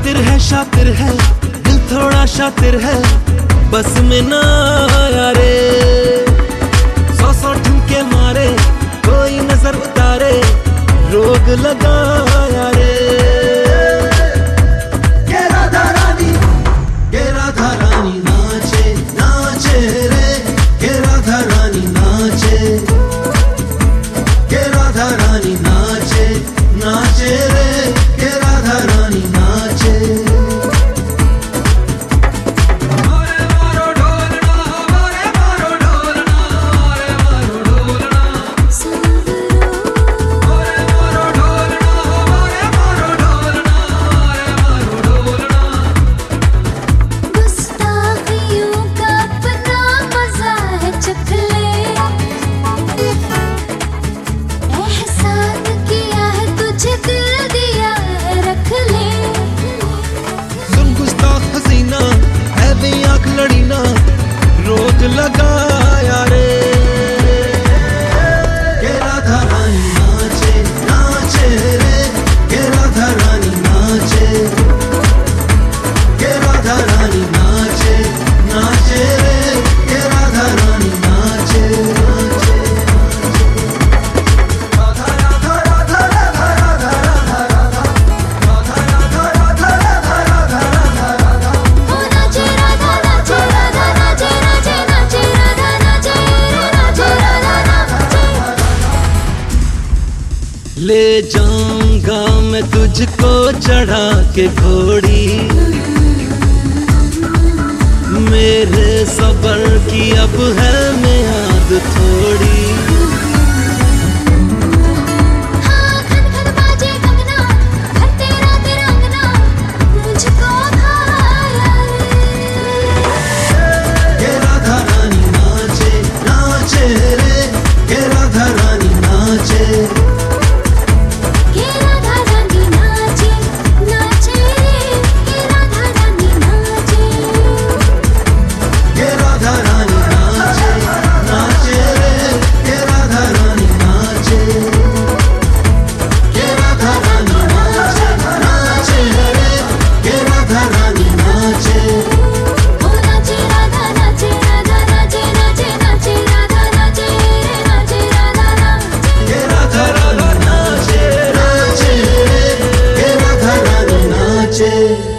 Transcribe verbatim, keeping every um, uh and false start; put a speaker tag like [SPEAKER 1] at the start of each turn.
[SPEAKER 1] शातिर है शातिर है दिल थोड़ा शातिर है, बस में ना आया रे। सौ सौ ठुमके मारे कोई नजर उतारे, रोग लगाया रे। के राधा रानी के राधा रानी नाचे नाचे रे, के राधा रानी नाचे, के राधा रानी नाचे नाचे रे, के राधा रानी नाचे। लड़ी ना रोक लगाया रे। के राधा रानी नाचे नाचे रे, के राधा रानी नाचे, के राधा रानी नाचे नाचे रे, के राधा रानी नाचे नाचे। राधा राधा राधा राधा राधा राधा राधा राधा राधा राधा राधा राधा राधा ओ नाचे राधा नाचे राधा नाचे नाचे नाचे राधा नाचे नाचे राधा नाचे। ले जाऊंगा मैं तुझको चढ़ा के घोड़ी, मेरे सबर की अब है मियाद थोड़ी।
[SPEAKER 2] नाचे।